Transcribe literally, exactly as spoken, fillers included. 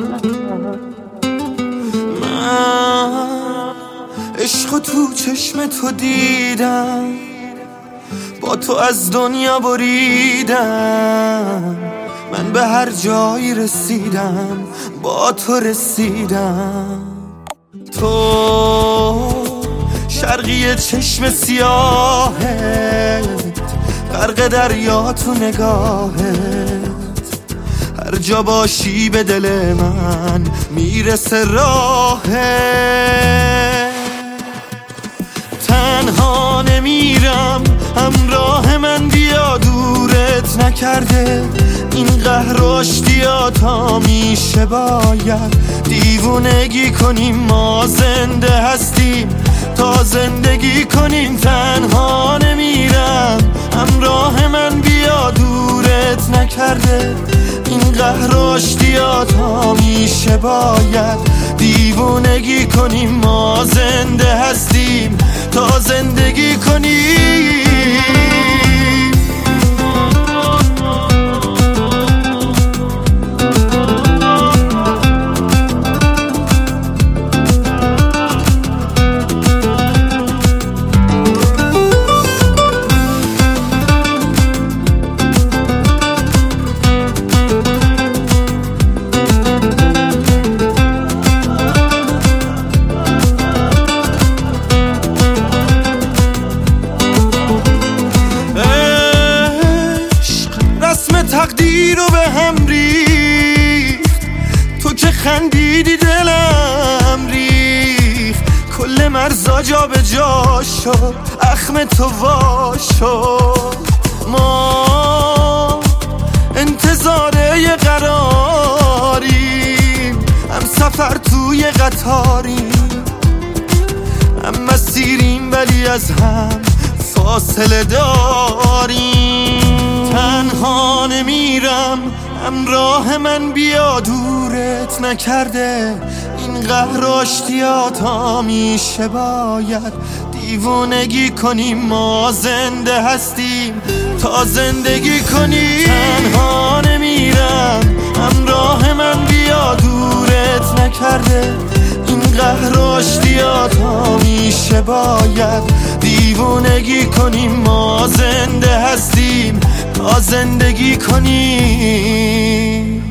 من عشق تو چشم تو دیدم، با تو از دنیا بریدم. من به هر جایی رسیدم با تو رسیدم. تو شرقی چشم سیاهت، غرق دریا تو نگاهت. هر جا باشی به دل من میرسه راهت. تنها نمیرم، همراه من بیا، دورت نکرده این قهر و اشتیاط همیشه باید دیوونگی کنیم. ما زنده هستیم تا زندگی کنیم. تنها نمیرم، همراه من بیا، دورت نکرده این قهر و اشتیاط همیشه باید دیوونگی کنیم. ما زنده هستیم تا زندگی کنیم. تقدیر رو به هم ریخت، تو که خندیدی دلم ریخت. کل مرزا جا به جا شد، اخم تو وا شد. ما انتظار یه قراریم، هم سفر توی قطاریم، هم مسیریم ولی از هم فاصله داریم. تنها نمیرم، همراه من بیا، دورت نکرده این قهر و اشتیاط همیشه باید دیوونگی کنیم. ما زنده هستیم تا زندگی کنیم. تنها نمیرم، همراه من بیا، دورت نکرده این قهر و اشتیاط همیشه باید دیوونگی کنیم. ما زنده هستیم تا زندگی کنیم.